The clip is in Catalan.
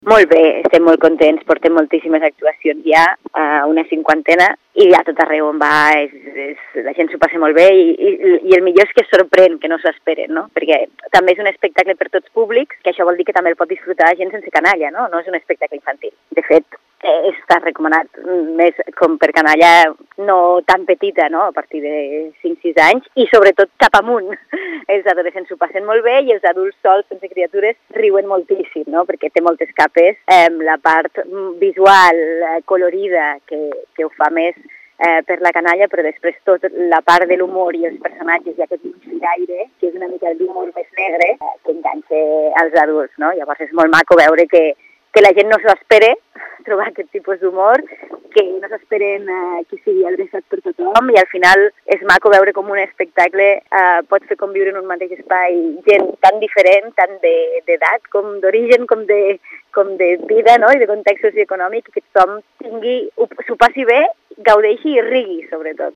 Molt bé, estem molt contents, portem moltíssimes actuacions ja, una 50, i ja tot arreu on va la gent s'ho passa molt bé i el millor és que es sorprèn, que no s'ho esperen, no? Perquè també és un espectacle per tots públics, que això vol dir que també el pot disfrutar la gent sense canalla, no? No és un espectacle infantil. De fet, està recomanat més com per canalla no tan petita, no? A partir de 5-6 anys, i sobretot cap amunt. Els adolescents s'ho passen molt bé i els adults sols, sense criatures, riuen moltíssim, no? Perquè té moltes capes. La part visual, colorida, que ho fa més per la canalla, però després tot la part de l'humor i els personatges i aquest miraire, que és una mica d'humor més negre, que enganxa als adults, no? Llavors és molt maco veure que la gent no s'ho espera, trobar aquest tipus d'humor, que no s'esperen que sigui adreçat per tothom, i al final és maco veure com un espectacle pot fer conviure en un mateix espai gent tan diferent, tant d'edat, com d'origen, com de vida, no? I de context socioeconòmic, que tothom s'ho passi bé, gaudeixi i rigui, sobretot.